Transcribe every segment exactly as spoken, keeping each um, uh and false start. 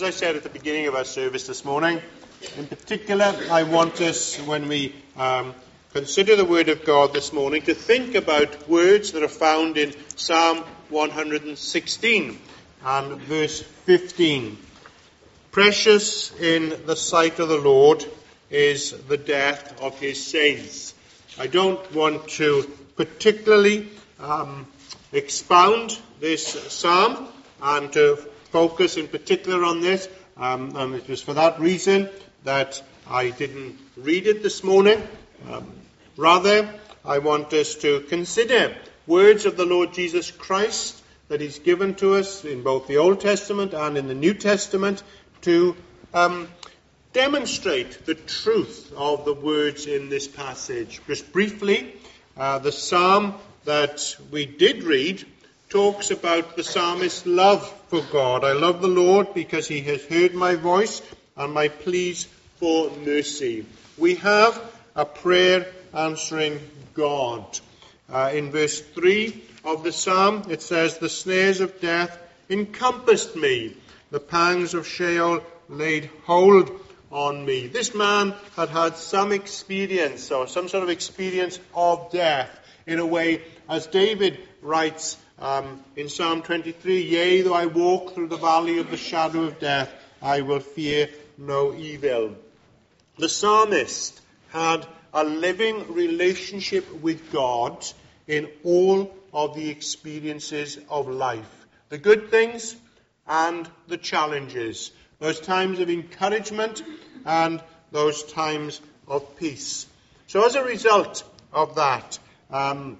As I said at the beginning of our service this morning, in particular, I want us, when we um, consider the Word of God this morning, to think about words that are found in Psalm one hundred sixteen and verse fifteen. Precious in the sight of the Lord is the death of his saints. I don't want to particularly um, expound this psalm and to focus in particular on this, um, and it was for that reason that I didn't read it this morning. Um, rather, I want us to consider words of the Lord Jesus Christ that he's given to us in both the Old Testament and in the New Testament to um, demonstrate the truth of the words in this passage. Just briefly, uh, the psalm that we did read talks about the psalmist's love for God. I love the Lord because he has heard my voice and my pleas for mercy. We have a prayer answering God. Uh, in verse three of the psalm, it says, "The snares of death encompassed me. The pangs of Sheol laid hold on me." This man had had some experience, or some sort of experience of death, in a way, as David writes um, in Psalm twenty-three, "Yea, though I walk through the valley of the shadow of death, I will fear no evil." The psalmist had a living relationship with God in all of the experiences of life. The good things and the challenges. Those times of encouragement and those times of peace. So as a result of that, um,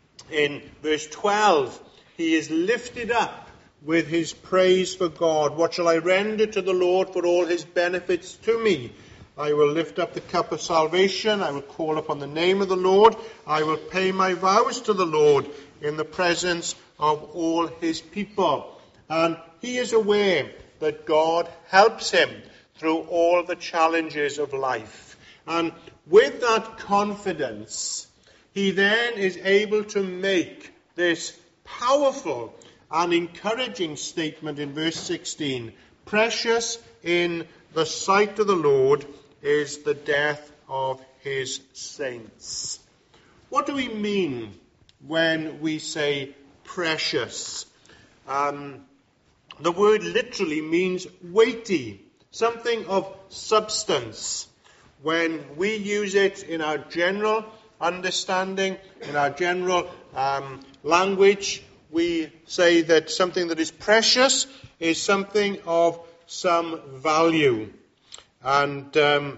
in verse twelve, he is lifted up with his praise for God. "What shall I render to the Lord for all his benefits to me? I will lift up the cup of salvation. I will call upon the name of the Lord. I will pay my vows to the Lord in the presence of all his people." And he is aware that God helps him through all the challenges of life. And with that confidence, he then is able to make this powerful and encouraging statement in verse sixteen. "Precious in the sight of the Lord is the death of his saints." What do we mean when we say precious? Um, the word literally means weighty, something of substance. When we use it in our general understanding, in our general um, language, we say that something that is precious is something of some value. And um,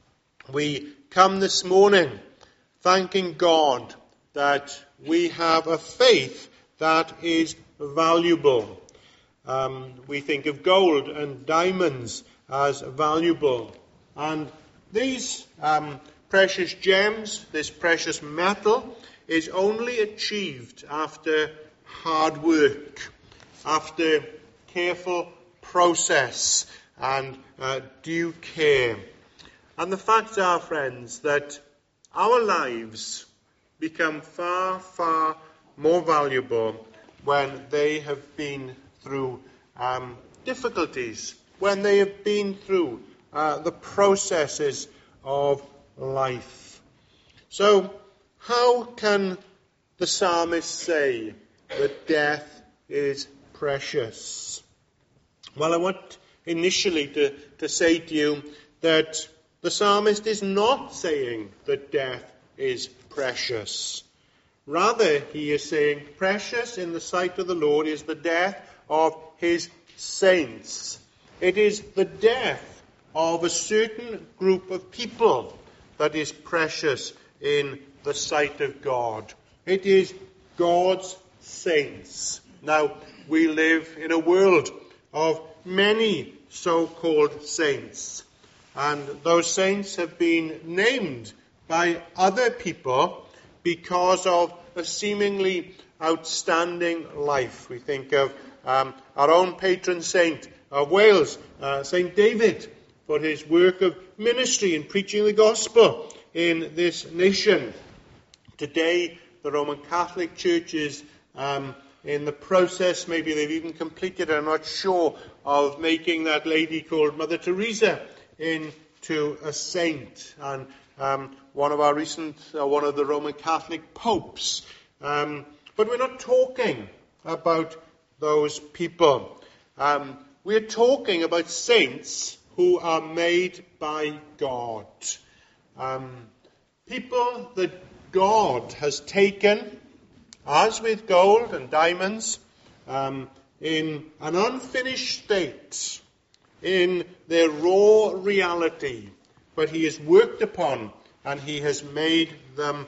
we come this morning thanking God that we have a faith that is valuable. Um, we think of gold and diamonds as valuable. And these um, precious gems, this precious metal, is only achieved after hard work, after careful process and uh, due care. And the facts are, friends, that our lives become far, far more valuable when they have been through um, difficulties, when they have been through uh, the processes of life. So, how can the psalmist say that death is precious? Well, I want initially to, to say to you that the psalmist is not saying that death is precious. Rather, he is saying, precious in the sight of the Lord is the death of his saints. It is the death of a certain group of people that is precious in the sight of God. It is God's saints. Now, we live in a world of many so-called saints. And those saints have been named by other people because of a seemingly outstanding life. We think of um, our own patron saint of Wales, uh, Saint David, for his work of ministry in preaching the gospel in this nation. Today, the Roman Catholic Church is um, in the process, maybe they've even completed, I'm not sure, of making that lady called Mother Teresa into a saint, and um, one of our recent, uh, one of the Roman Catholic popes. Um, but we're not talking about those people. Um, we're talking about saints who are made by God. Um, people that God has taken, as with gold and diamonds, um, in an unfinished state, in their raw reality, but he has worked upon and he has made them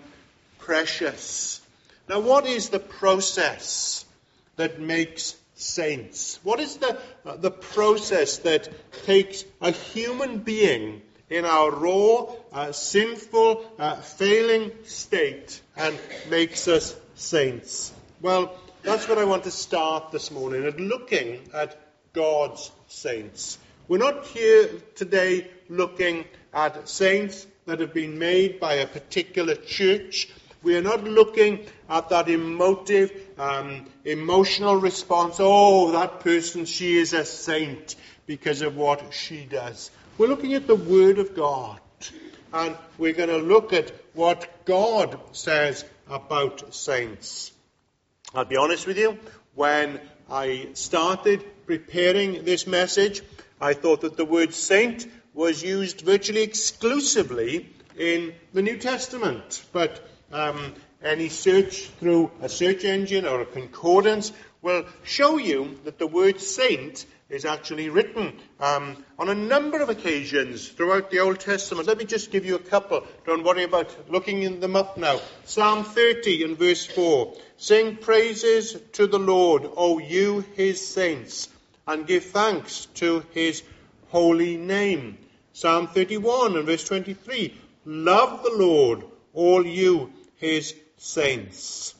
precious. Now, what is the process that makes saints? What is the, uh, the process that takes a human being in our raw, uh, sinful, uh, failing state and makes us saints? Well, that's what I want to start this morning, at looking at God's saints. We're not here today looking at saints that have been made by a particular church. We are not looking at that emotive, um, emotional response. Oh, that person, she is a saint because of what she does. We're looking at the Word of God. And we're going to look at what God says about saints. I'll be honest with you, when I started preparing this message, I thought that the word saint was used virtually exclusively in the New Testament. But um, any search through a search engine or a concordance will show you that the word saint is actually written um, on a number of occasions throughout the Old Testament. Let me just give you a couple. Don't worry about looking them up now. Psalm thirty and verse four. Sing praises to the Lord, O you his saints, and give thanks to his holy name. Psalm thirty-one and verse twenty-three. Love the Lord, all you his saints.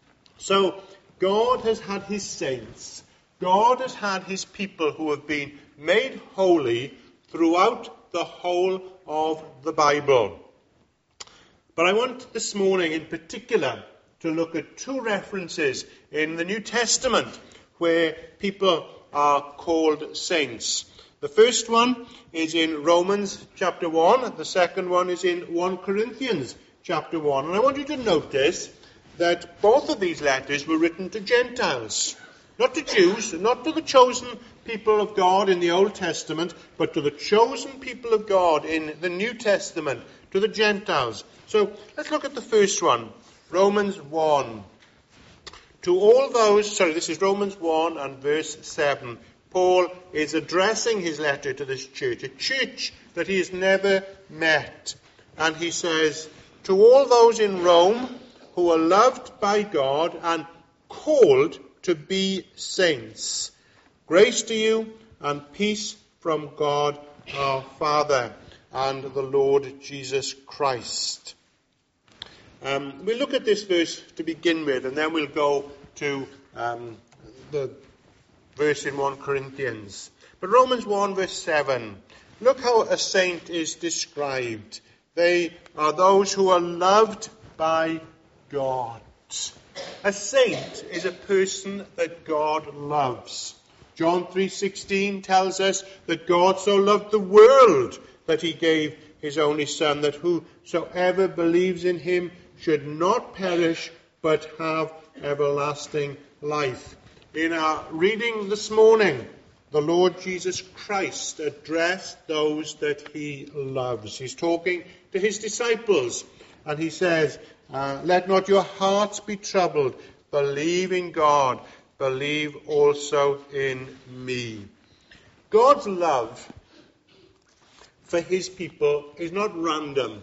So, God has had his saints. God has had his people who have been made holy throughout the whole of the Bible. But I want this morning in particular to look at two references in the New Testament where people are called saints. The first one is in Romans chapter one, and the second one is in First Corinthians chapter one. And I want you to notice that both of these letters were written to Gentiles. Not to Jews, not to the chosen people of God in the Old Testament, but to the chosen people of God in the New Testament, to the Gentiles. So let's look at the first one, Romans one. To all those, sorry, this is Romans one and verse seven. Paul is addressing his letter to this church, a church that he has never met. And he says, to all those in Rome who are loved by God and called to be saints, grace to you and peace from God our Father and the Lord Jesus Christ. Um, we'll look at this verse to begin with, and then we'll go to um, the verse in First Corinthians. But Romans one verse seven, look how a saint is described. They are those who are loved by God. A saint is a person that God loves. John three sixteen tells us that God so loved the world that he gave his only Son, that whosoever believes in him should not perish but have everlasting life. In our reading this morning, the Lord Jesus Christ addressed those that he loves. He's talking to his disciples, and he says, Uh, let not your hearts be troubled. Believe in God. Believe also in me. God's love for his people is not random.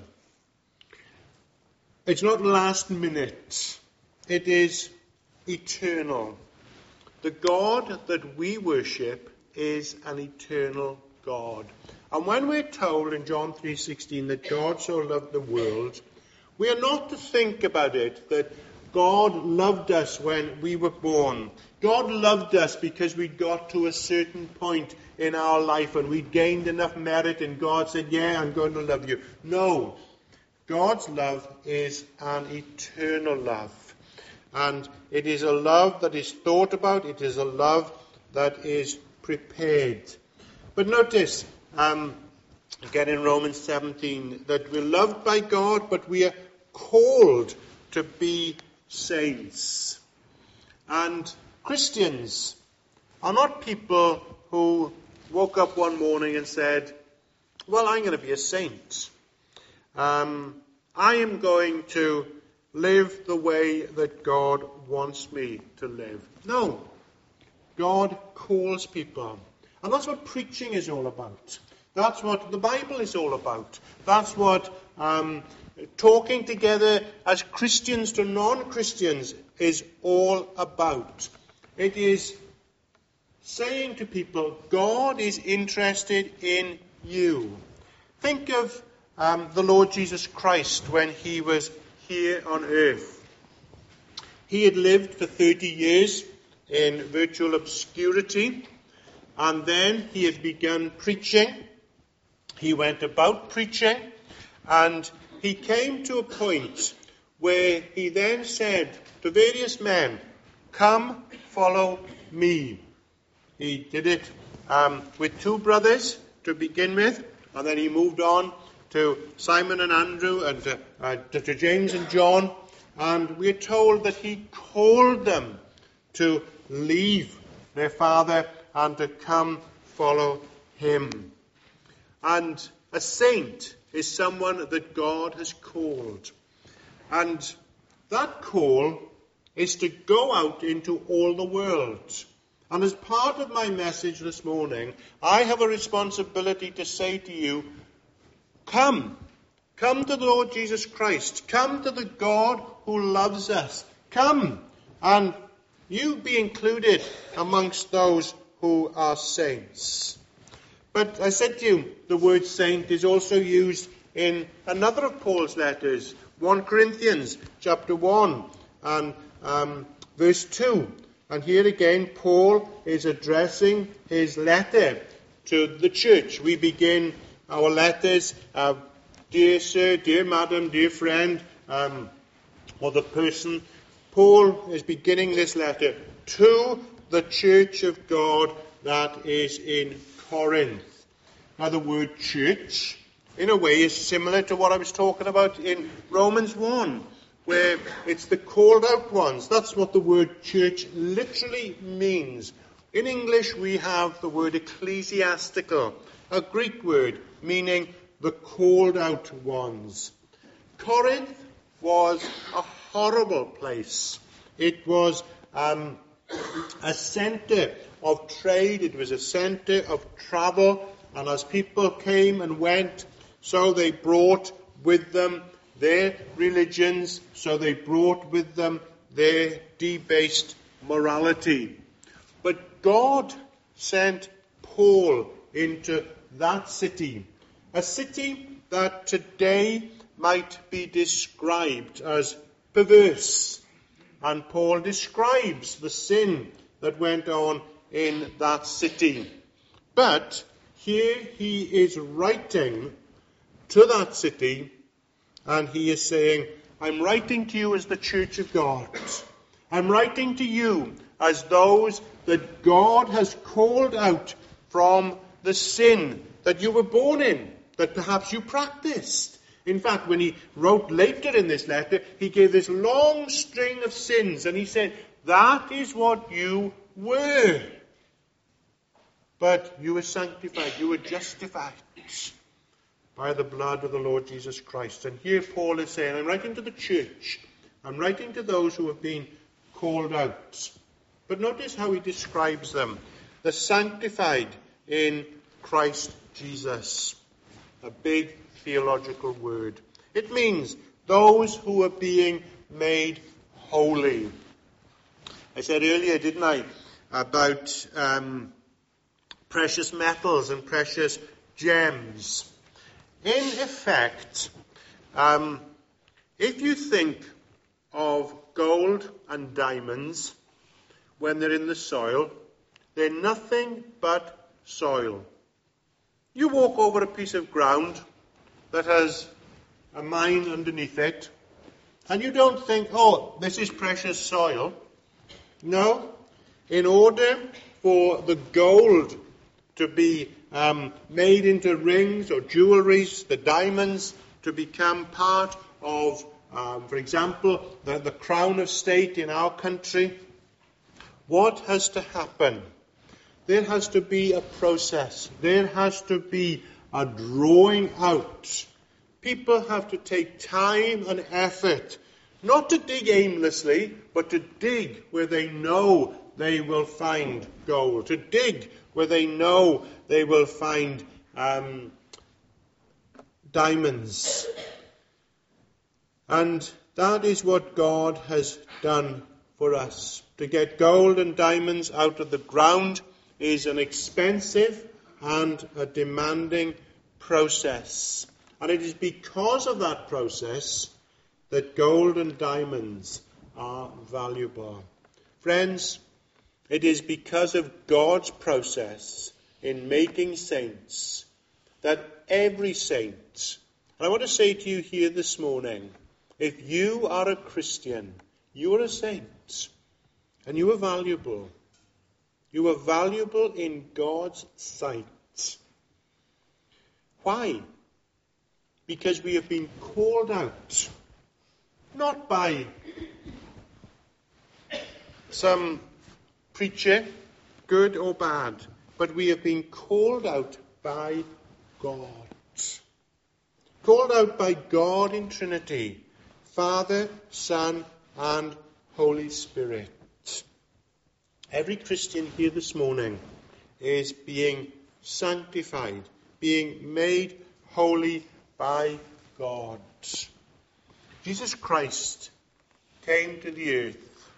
It's not last minute. It is eternal. The God that we worship is an eternal God. And when we're told in John three sixteen that God so loved the world, we are not to think about it that God loved us when we were born. God loved us because we got to a certain point in our life and we gained enough merit and God said, yeah, I'm going to love you. No. God's love is an eternal love. And it is a love that is thought about. It is a love that is prepared. But notice, um, again in Romans seventeen, that we're loved by God, but we are called to be saints. And Christians are not people who woke up one morning and said, well, I'm going to be a saint. Um, I am going to live the way that God wants me to live. No. God calls people. And that's what preaching is all about. That's what the Bible is all about. That's what um, talking together as Christians to non-Christians is all about. It is saying to people, God is interested in you. Think of um, the Lord Jesus Christ when he was here on earth. He had lived for thirty years in virtual obscurity, and then he had begun preaching. He went about preaching, and he came to a point where he then said to various men, come, follow me. He did it um, with two brothers to begin with, and then he moved on to Simon and Andrew and to, uh, to, to James and John. And we're told that he called them to leave their father and to come follow him. And a saint is someone that God has called. And that call is to go out into all the world. And as part of my message this morning, I have a responsibility to say to you, come. Come to the Lord Jesus Christ. Come to the God who loves us. Come, and you be included amongst those who are saints. But I said to you, the word saint is also used in another of Paul's letters, First Corinthians chapter one and um, verse two. And here again, Paul is addressing his letter to the church. We begin our letters, uh, dear sir, dear madam, dear friend, um, or the person. Paul is beginning this letter to the church of God that is in Corinth. Now, the word church, in a way, is similar to what I was talking about in Romans one, where it's the called out ones. That's what the word church literally means. In English, we have the word ecclesiastical, a Greek word meaning the called out ones. Corinth was a horrible place. It was um, a centre of trade. It was a centre of travel. And as people came and went, so they brought with them their religions, so they brought with them their debased morality. But God sent Paul into that city, a city that today might be described as perverse. And Paul describes the sin that went on in that city. But here he is writing to that city, and he is saying, I'm writing to you as the church of God. I'm writing to you as those that God has called out from the sin that you were born in, that perhaps you practiced. In fact, when he wrote later in this letter, he gave this long string of sins, and he said, that is what you were. But you were sanctified, you were justified by the blood of the Lord Jesus Christ. And here Paul is saying, I'm writing to the church. I'm writing to those who have been called out. But notice how he describes them. The sanctified in Christ Jesus. A big theological word. It means those who are being made holy. I said earlier, didn't I, about um, precious metals and precious gems. In effect, um, if you think of gold and diamonds when they're in the soil, they're nothing but soil. You walk over a piece of ground that has a mine underneath it, and you don't think, oh, this is precious soil. No. In order for the gold to be um, made into rings or jewelries, the diamonds to become part of, um, for example, the, the crown of state in our country. What has to happen? There has to be a process. There has to be a drawing out. People have to take time and effort, not to dig aimlessly, but to dig where they know they will find gold, to dig where they know they will find um, diamonds. And that is what God has done for us. To get gold and diamonds out of the ground is an expensive and a demanding process. And it is because of that process that gold and diamonds are valuable. Friends, it is because of God's process in making saints that every saint, and I want to say to you here this morning, if you are a Christian, you are a saint, and you are valuable. You are valuable in God's sight. Why? Because we have been called out, not by some preacher, good or bad, but we have been called out by God. Called out by God in Trinity, Father, Son, and Holy Spirit. Every Christian here this morning is being sanctified, being made holy by God. Jesus Christ came to the earth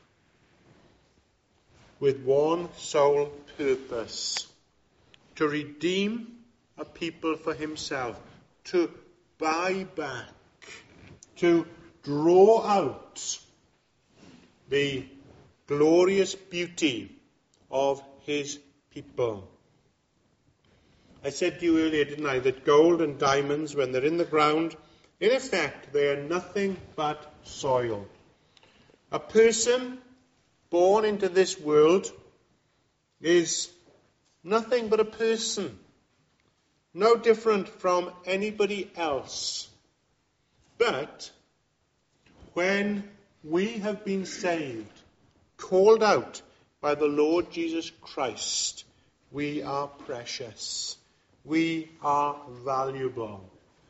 with one sole purpose: to redeem a people for himself, to buy back, to draw out the glorious beauty of his people. I said to you earlier, didn't I, that gold and diamonds, when they're in the ground, in effect, they are nothing but soil. A person born into this world is nothing but a person, no different from anybody else. But when we have been saved, called out by the Lord Jesus Christ, we are precious. We are valuable.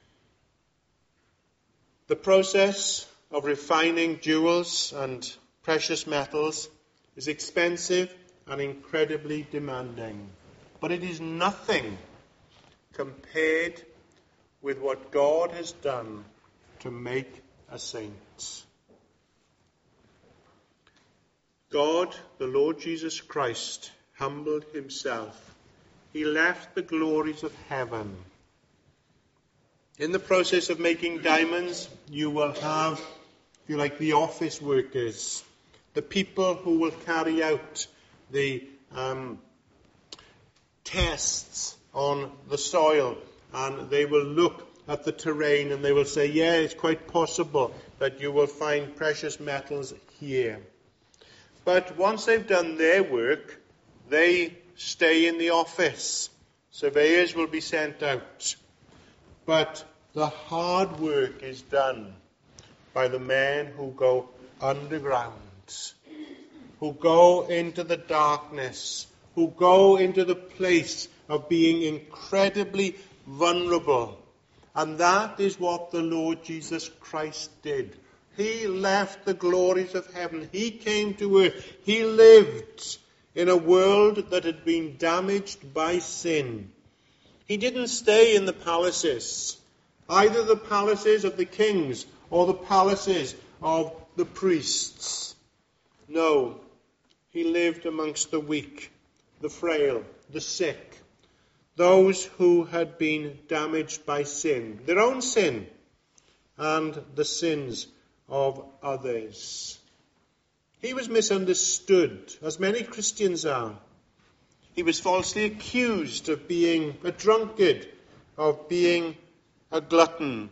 The process of refining jewels and precious metals is expensive and incredibly demanding. But it is nothing compared with what God has done to make a saint. God, the Lord Jesus Christ, humbled himself. He left the glories of heaven. In the process of making diamonds, you will have, if you like, the office workers, the people who will carry out the um, tests on the soil, and they will look at the terrain and they will say, yeah, it's quite possible that you will find precious metals here. But once they've done their work, they stay in the office. Surveyors will be sent out. But the hard work is done by the men who go underground, who go into the darkness, who go into the place of being incredibly vulnerable. And that is what the Lord Jesus Christ did. He left the glories of heaven. He came to earth. He lived in a world that had been damaged by sin. He didn't stay in the palaces, either the palaces of the kings or the palaces of the priests. No, he lived amongst the weak, the frail, the sick, those who had been damaged by sin, their own sin and the sins of others. He was misunderstood, as many Christians are. He was falsely accused of being a drunkard, of being a glutton.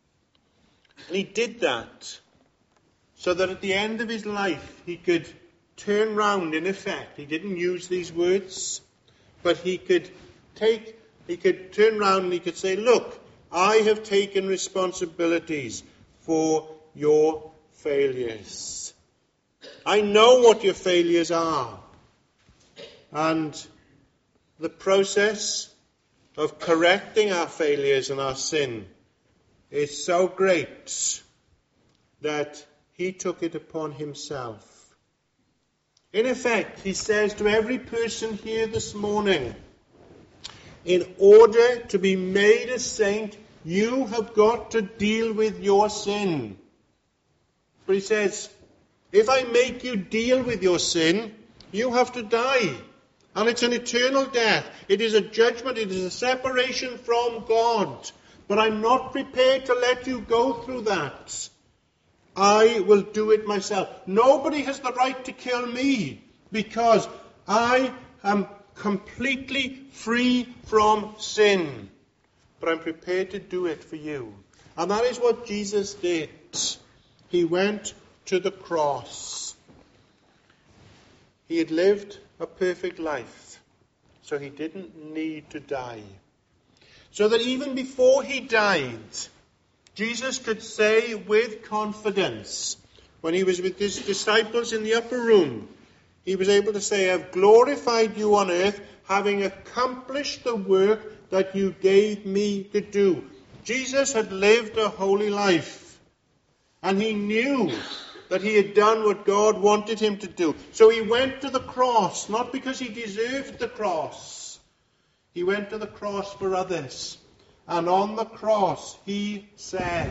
And he did that so that at the end of his life he could turn round, in effect. He didn't use these words, but he could take, he could turn round and he could say, look, I have taken responsibilities for your failures. I know what your failures are. And the process of correcting our failures and our sin is so great that he took it upon himself. In effect, he says to every person here this morning, in order to be made a saint, you have got to deal with your sin. But he says, if I make you deal with your sin, you have to die. And it's an eternal death. It is a judgment. It is a separation from God. But I'm not prepared to let you go through that. I will do it myself. Nobody has the right to kill me because I am completely free from sin. But I'm prepared to do it for you. And that is what Jesus did. He went to the cross. He had lived a perfect life, so he didn't need to die. So that even before he died, Jesus could say with confidence, when he was with his disciples in the upper room, he was able to say, I've glorified you on earth, having accomplished the work that you gave me to do. Jesus had lived a holy life, and he knew that he had done what God wanted him to do. So he went to the cross, not because he deserved the cross. He went to the cross for others. And on the cross, he said,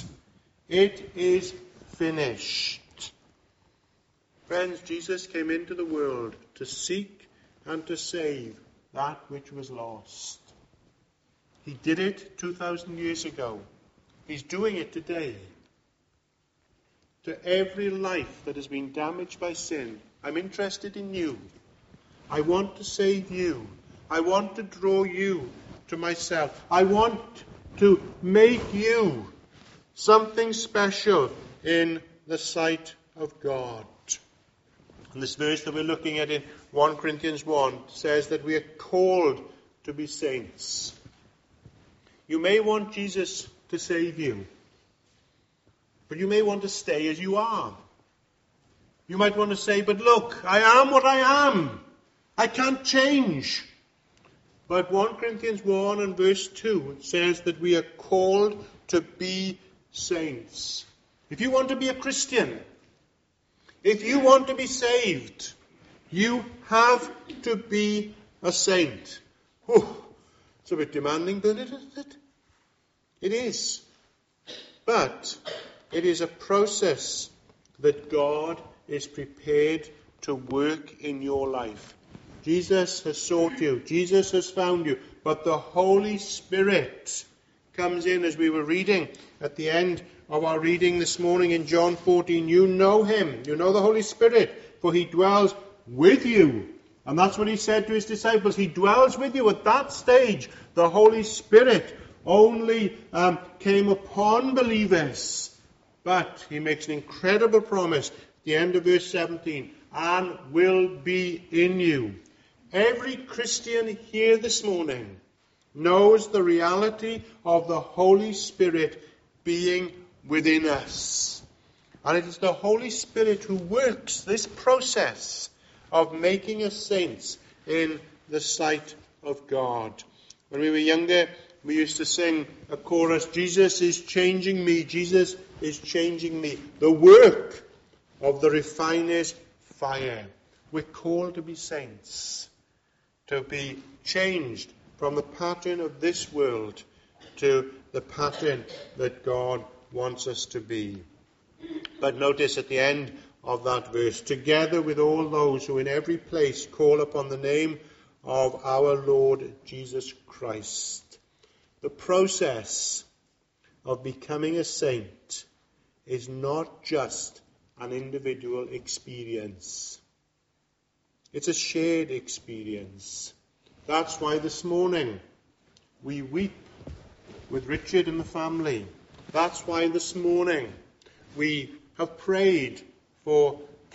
it is finished. Friends, Jesus came into the world to seek and to save that which was lost. He did it two thousand years ago. He's doing it today. To every life that has been damaged by sin, I'm interested in you. I want to save you. I want to draw you to myself. I want to make you something special in the sight of God. And this verse that we're looking at in First Corinthians one says that we are called to be saints. You may want Jesus to save you, but you may want to stay as you are. You might want to say, but look, I am what I am. I can't change. But First Corinthians one and verse two says that we are called to be saints. If you want to be a Christian, if you want to be saved, you have to be a saint. Oh, it's a bit demanding, isn't it? It is. But it is a process that God is prepared to work in your life. Jesus has sought you. Jesus has found you. But the Holy Spirit comes in, as we were reading at the end of our reading this morning in John fourteen. You know him. You know the Holy Spirit, for he dwells with you. And that's what he said to his disciples. He dwells with you. At that stage, the Holy Spirit only um, came upon believers. But he makes an incredible promise at the end of verse seventeen. And will be in you. Every Christian here this morning knows the reality of the Holy Spirit being within us. And it is the Holy Spirit who works this process of making us saints in the sight of God. When we were younger, we used to sing a chorus, Jesus is changing me, Jesus is changing me. The work of the refiner's fire. We're called to be saints, to be changed from the pattern of this world to the pattern that God wants us to be. But notice at the end of that verse, together with all those who in every place call upon the name of our Lord Jesus Christ. The process of becoming a saint is not just an individual experience. It's a shared experience. That's why this morning we weep with Richard and the family. That's why this morning we have prayed for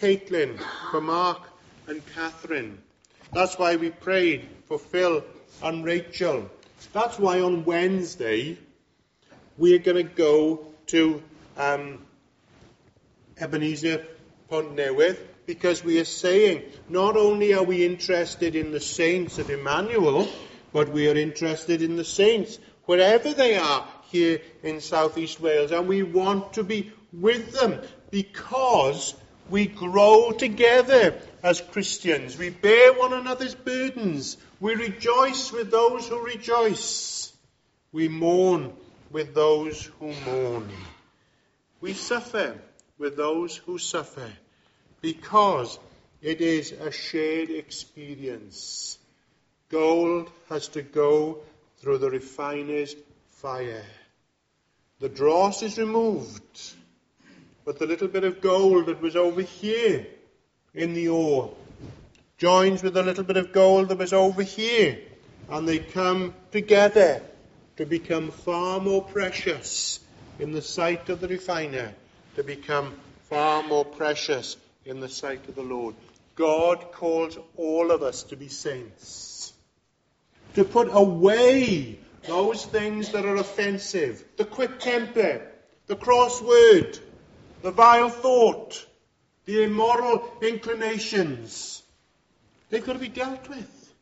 Caitlin, for Mark and Catherine. That's why we prayed for Phil and Rachel. That's why on Wednesday we're going to go to um, Ebenezer Pont Newydd, because we are saying not only are we interested in the saints of Emmanuel, but we are interested in the saints wherever they are here in South East Wales, and we want to be with them because we grow together as Christians. We bear one another's burdens. We rejoice with those who rejoice. We mourn with those who mourn. We suffer with those who suffer, because it is a shared experience. Gold has to go through the refiner's fire. The dross is removed, but the little bit of gold that was over here in the ore joins with the little bit of gold that was over here, and they come together to become far more precious in the sight of the refiner, to become far more precious in the sight of the Lord. God calls all of us to be saints, to put away those things that are offensive, the quick temper, the cross word, the vile thought, the immoral inclinations. They've got to be dealt with.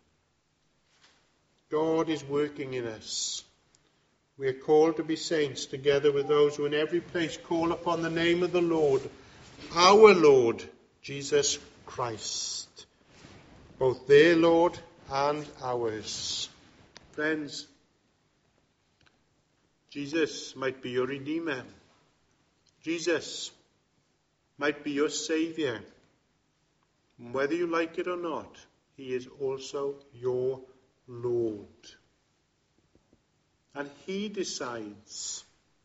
God is working in us. We are called to be saints together with those who in every place call upon the name of the Lord, our Lord, Jesus Christ. Both their Lord and ours. Friends, Jesus might be your Redeemer. Jesus might be your Saviour. Whether you like it or not, he is also your Lord. And he decides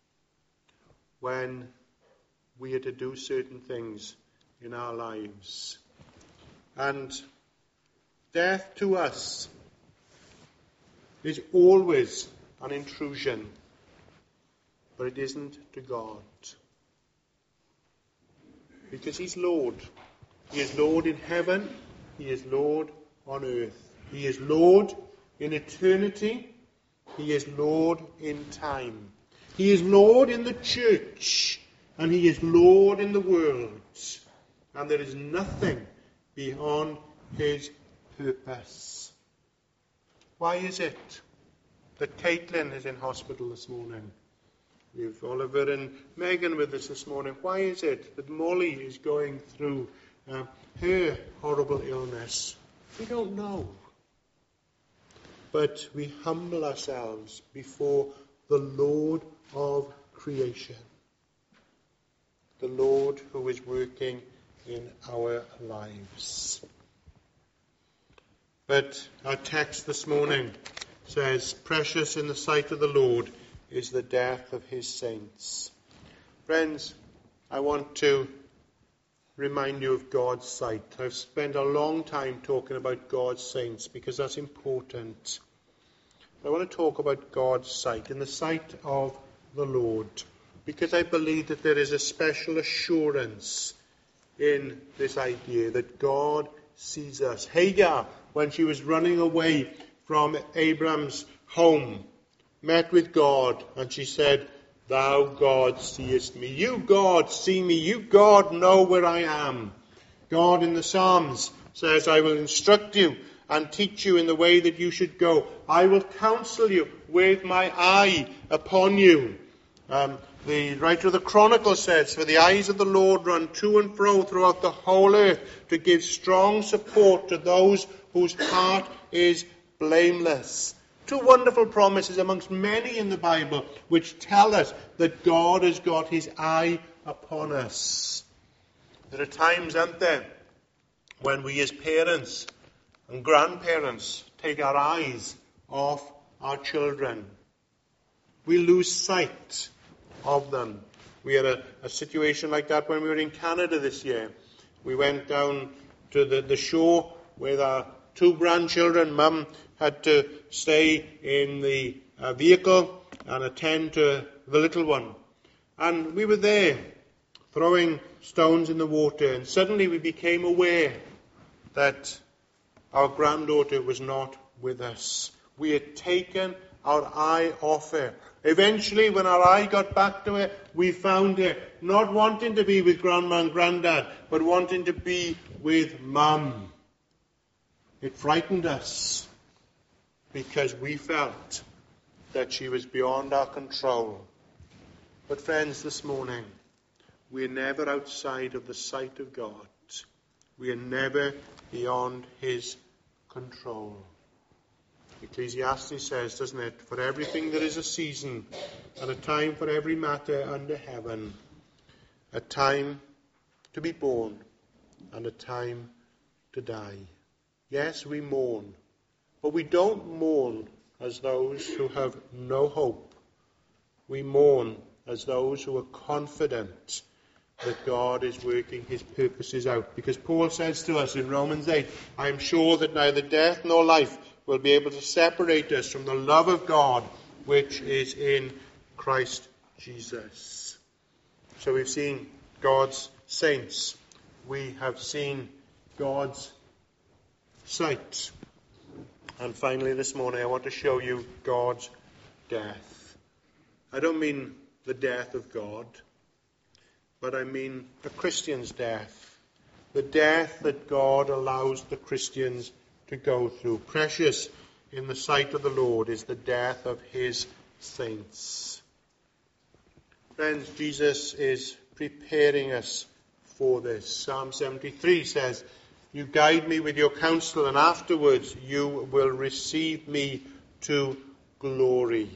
when we are to do certain things in our lives. And death to us is always an intrusion, but it isn't to God. Because he's Lord. He is Lord in heaven. He is Lord on earth. He is Lord in eternity. He is Lord in time. He is Lord in the church. And he is Lord in the world. And there is nothing beyond his purpose. Why is it that Caitlin is in hospital this morning? We have Oliver and Megan with us this morning. Why is it that Molly is going through uh, her horrible illness? We don't know. But we humble ourselves before the Lord of creation. The Lord who is working in our lives. But our text this morning says, precious in the sight of the Lord is the death of his saints. Friends, I want to remind you of God's sight. I've spent a long time talking about God's saints because that's important. I want to talk about God's sight, in the sight of the Lord, because I believe that there is a special assurance in this idea that God sees us. Hagar, when she was running away from Abram's home, met with God, and she said, thou, God, seest me. You, God, see me. You, God, know where I am. God in the Psalms says, I will instruct you and teach you in the way that you should go. I will counsel you with my eye upon you. Um, the writer of the Chronicle says, for the eyes of the Lord run to and fro throughout the whole earth to give strong support to those whose heart is blameless. Two wonderful promises amongst many in the Bible which tell us that God has got his eye upon us. There are times, aren't there, when we as parents and grandparents take our eyes off our children. We lose sight of them. We had a, a situation like that when we were in Canada this year. We went down to the, the shore with our two grandchildren. Mum had to stay in the uh, vehicle and attend to the little one. And we were there throwing stones in the water, and suddenly we became aware that our granddaughter was not with us. We had taken our eye off her. Eventually, when our eye got back to her, we found her not wanting to be with Grandma and Grandad, but wanting to be with Mum. It frightened us because we felt that she was beyond our control. But friends, this morning, we are never outside of the sight of God. We are never beyond his control. Ecclesiastes says, doesn't it, for everything there is a season, and a time for every matter under heaven, a time to be born, and a time to die. Yes, we mourn, but we don't mourn as those who have no hope. We mourn as those who are confident that God is working his purposes out. Because Paul says to us in Romans eight, I am sure that neither death nor life will be able to separate us from the love of God which is in Christ Jesus. So we've seen God's saints. We have seen God's sight. And finally this morning I want to show you God's death. I don't mean the death of God, but I mean the Christian's death. The death that God allows the Christians to go through. Precious in the sight of the Lord is the death of his saints. Friends, Jesus is preparing us for this. Psalm seventy-three says, you guide me with your counsel, and afterwards you will receive me to glory.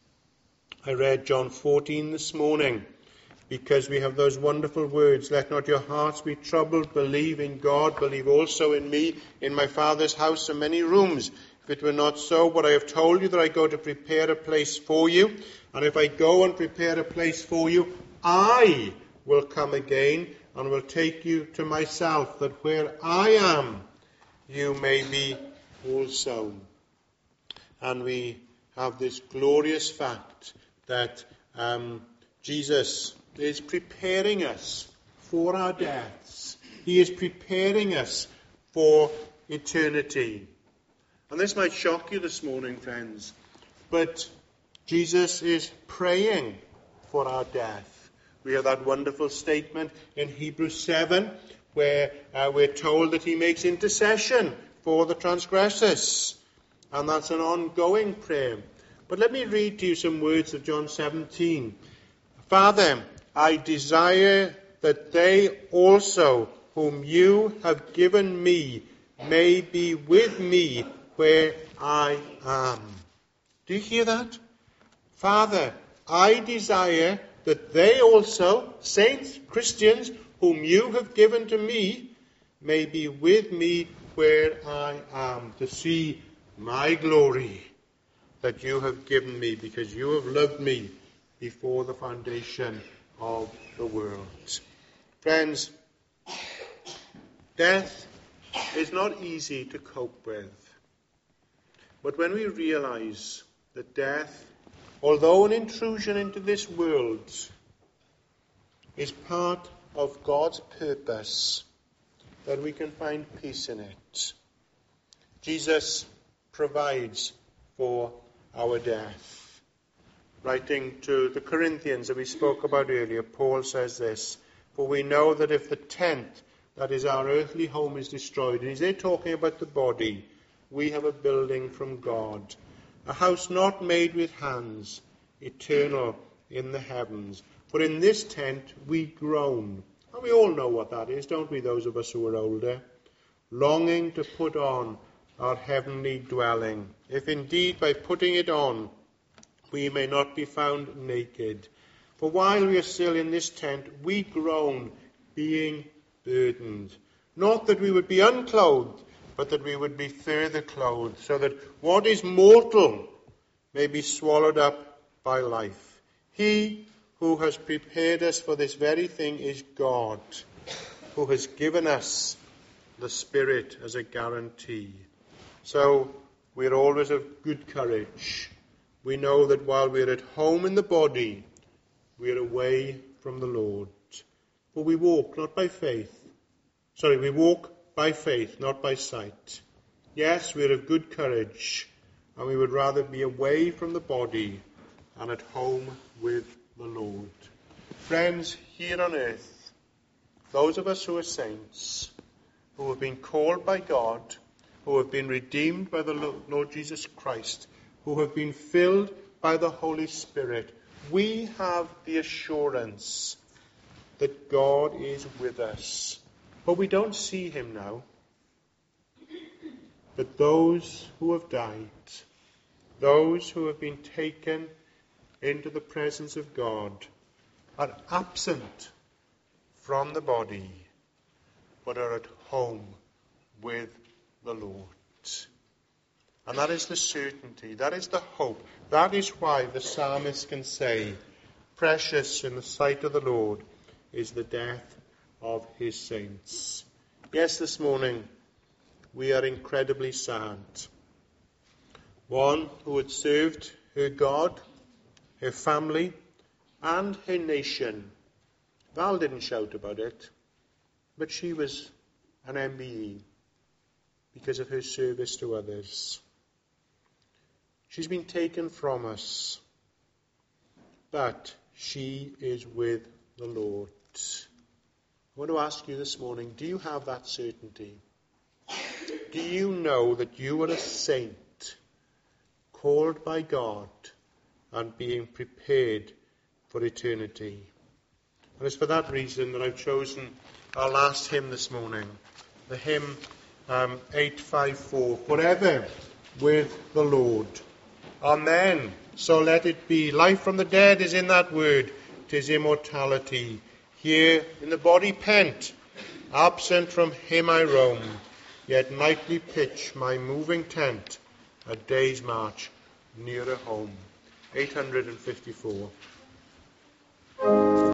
I read John fourteen this morning because we have those wonderful words, let not your hearts be troubled, believe in God, believe also in me. In my Father's house are many rooms. If it were not so, would I have told you that I go to prepare a place for you? And if I go and prepare a place for you, I will come again and will take you to myself, that where I am, you may be also. And we have this glorious fact that um, Jesus is preparing us for our deaths. He is preparing us for eternity. And this might shock you this morning, friends, but Jesus is praying for our death. We have that wonderful statement in Hebrews seven where uh, we're told that he makes intercession for the transgressors. And that's an ongoing prayer. But let me read to you some words of John seventeen. Father, I desire that they also whom you have given me may be with me where I am. Do you hear that? Father, I desire that they also, saints, Christians, whom you have given to me, may be with me where I am, to see my glory that you have given me, because you have loved me before the foundation of the world. Friends, death is not easy to cope with. But when we realize that death, although an intrusion into this world, is part of God's purpose, that we can find peace in it. Jesus provides for our death. Writing to the Corinthians that we spoke about earlier, Paul says this, for we know that if the tent, that is our earthly home, is destroyed, and he's there talking about the body, we have a building from God, a house not made with hands, eternal in the heavens. For in this tent we groan. And we all know what that is, don't we, those of us who are older? Longing to put on our heavenly dwelling, if indeed by putting it on we may not be found naked. For while we are still in this tent, we groan, being burdened. Not that we would be unclothed, but that we would be further clothed, so that what is mortal may be swallowed up by life. He who has prepared us for this very thing is God, who has given us the Spirit as a guarantee. So we're always of good courage. We know that while we're at home in the body, we're away from the Lord. For we walk not by faith. Sorry, we walk by faith, not by sight. Yes, we are of good courage, and we would rather be away from the body and at home with the Lord. Friends, here on earth, those of us who are saints, who have been called by God, who have been redeemed by the Lord Jesus Christ, who have been filled by the Holy Spirit, we have the assurance that God is with us. But we don't see him now. But those who have died, those who have been taken into the presence of God, are absent from the body, but are at home with the Lord. And that is the certainty, that is the hope. That is why the psalmist can say, precious in the sight of the Lord is the death of his saints. Yes, this morning we are incredibly sad. One who had served her God, her family, and her nation. Val didn't shout about it, but she was an M B E because of her service to others. She's been taken from us, but she is with the Lord. I want to ask you this morning, do you have that certainty? Do you know that you are a saint, called by God, and being prepared for eternity? And it's for that reason that I've chosen our last hymn this morning, the hymn um, eight five four, Forever with the Lord. Amen. So let it be. Life from the dead is in that word. 'Tis immortality. Here in the body pent, absent from him I roam, yet nightly pitch my moving tent, a day's march nearer home. eight fifty-four.